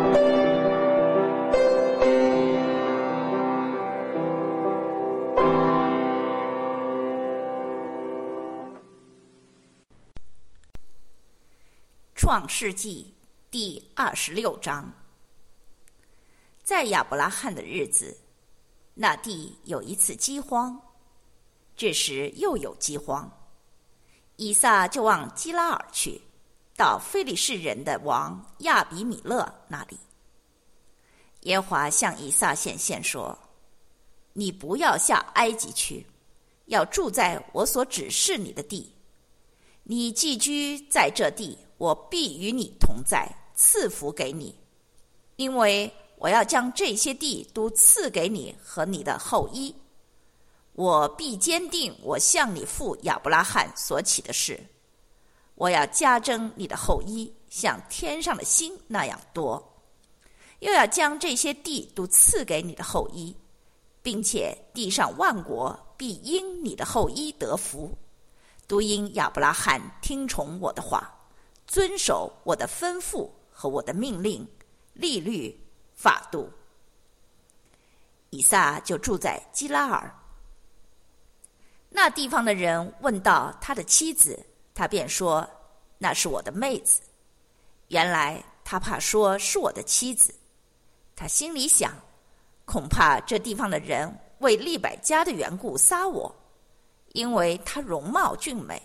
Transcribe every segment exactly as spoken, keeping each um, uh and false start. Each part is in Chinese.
创世纪第二十六章。在亚伯拉罕的日子，那地有一次饥荒，这时又有饥荒，以撒就往基拉尔去，到非利士人的王亚比米勒那里。耶和华向以撒显现说：你不要下埃及去，要住在我所指示你的地。你寄居在这地，我必与你同在，赐福给你，因为我要将这些地都赐给你和你的后裔。我必坚定我向你父亚伯拉罕所起的事，我要加增你的后裔，像天上的星那样多，又要将这些地都赐给你的后裔，并且地上万国必因你的后裔得福，都因亚伯拉罕听从我的话，遵守我的吩咐和我的命令、律例、法度。以撒就住在基拉尔。那地方的人问到他的妻子，他便说：那是我的妹子。原来他怕说是我的妻子，他心里想，恐怕这地方的人为利百加的缘故杀我，因为她容貌俊美。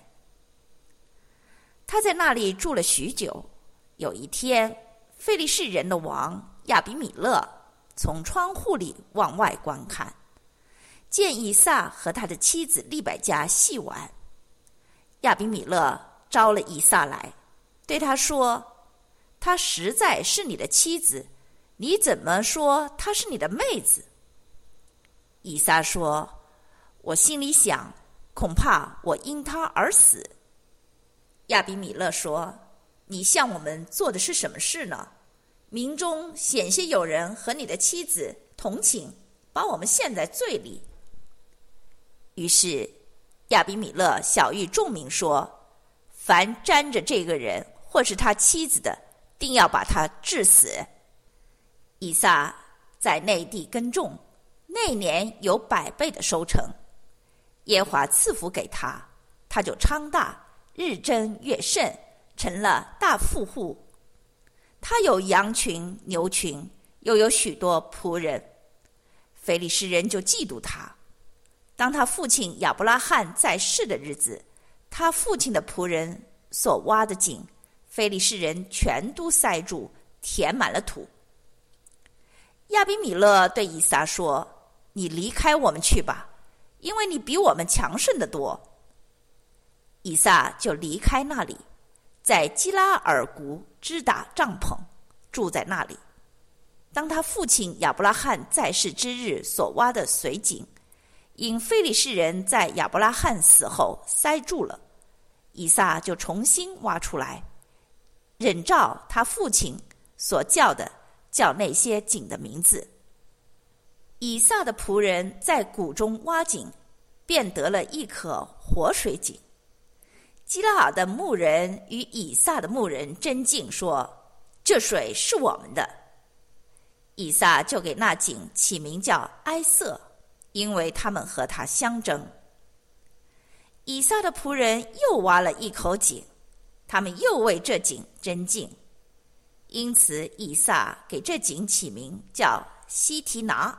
他在那里住了许久。有一天，非利士人的王亚比米勒从窗户里往外观看，见以撒和他的妻子利百加戏玩。亚比米勒招了以撒来，对他说：她实在是你的妻子，你怎么说她是你的妹子？以撒说：我心里想，恐怕我因她而死。亚比米勒说：你向我们做的是什么事呢？民中险些有人和你的妻子同情，把我们陷在罪里。于是亚比米勒晓谕众民说：凡沾着这个人或是他妻子的，定要把他治死。以撒在内地耕种，那年有百倍的收成，耶和华赐福给他，他就昌大，日增月盛，成了大富户。他有羊群牛群，又有许多仆人。非利士人就嫉妒他。当他父亲亚伯拉罕在世的日子，他父亲的仆人所挖的井，非利士人全都塞住，填满了土。亚比米勒对以撒说：你离开我们去吧，因为你比我们强盛得多。以撒就离开那里，在基拉尔谷支搭帐篷，住在那里。当他父亲亚伯拉罕在世之日所挖的水井，因非利士人在亚伯拉罕死后塞住了，以撒就重新挖出来，仍照他父亲所叫的，叫那些井的名字。以撒的仆人在谷中挖井，便得了一口活水井。基拉尔的牧人与以撒的牧人争竞说：这水是我们的。以撒就给那井起名叫埃瑟，因为他们和他相争。以撒的仆人又挖了一口井，他们又为这井争竞，因此以撒给这井起名叫西提拿。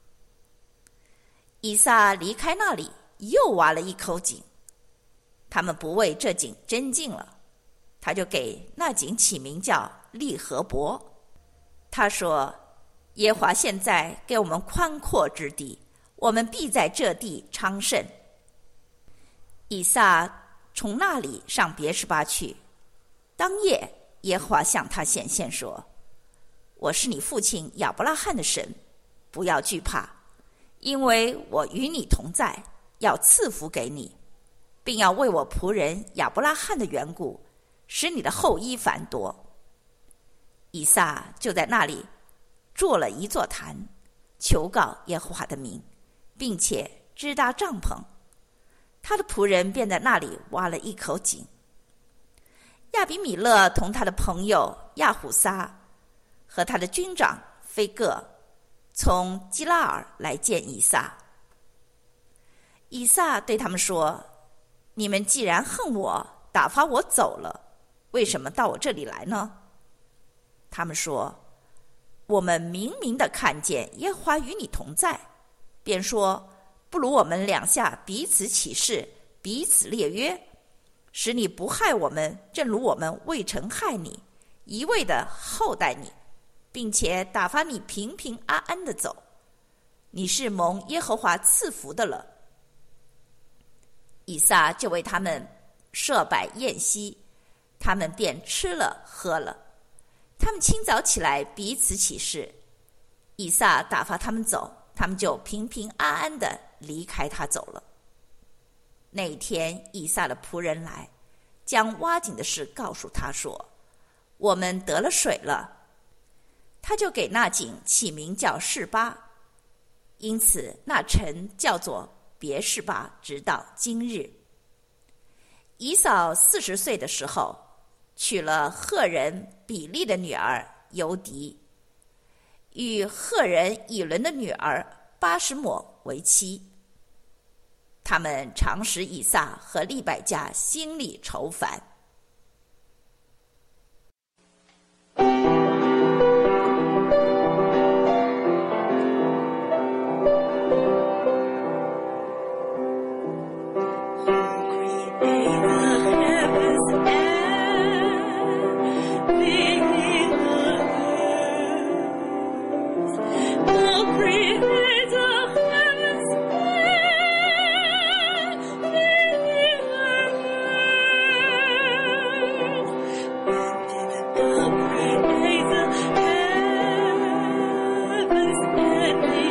以撒离开那里，又挖了一口井，他们不为这井争竞了，他就给那井起名叫利和伯。他说：耶和华现在给我们宽阔之地，我们必在这地昌盛。以撒从那里上别是巴去。当夜，耶和华向他显现说：我是你父亲亚伯拉罕的神，不要惧怕，因为我与你同在，要赐福给你，并要为我仆人亚伯拉罕的缘故，使你的后裔繁多。以撒就在那里做了一座坛，求告耶和华的名，并且支搭帐篷。他的仆人便在那里挖了一口井。亚比米勒同他的朋友亚虎撒和他的军长菲各从基拉尔来见以撒。以撒对他们说：你们既然恨我，打发我走了，为什么到我这里来呢？他们说：我们明明地看见耶和华与你同在，便说不如我们两下彼此起誓，彼此列约，使你不害我们，正如我们未曾害你，一味地厚待你，并且打发你平平安安地走。你是蒙耶和华赐福的了。以撒就为他们设摆宴席，他们便吃了喝了。他们清早起来彼此起誓，以撒打发他们走，他们就平平安安地离开他走了。那一天，以撒的仆人来，将挖井的事告诉他说：我们得了水了。他就给那井起名叫示巴，因此那城叫做别是巴，直到今日。以扫四十岁的时候，娶了赫人比利的女儿犹迪，与赫人以伦的女儿巴什抹为妻。他们常使以撒和利百加心里愁烦。 Heavens and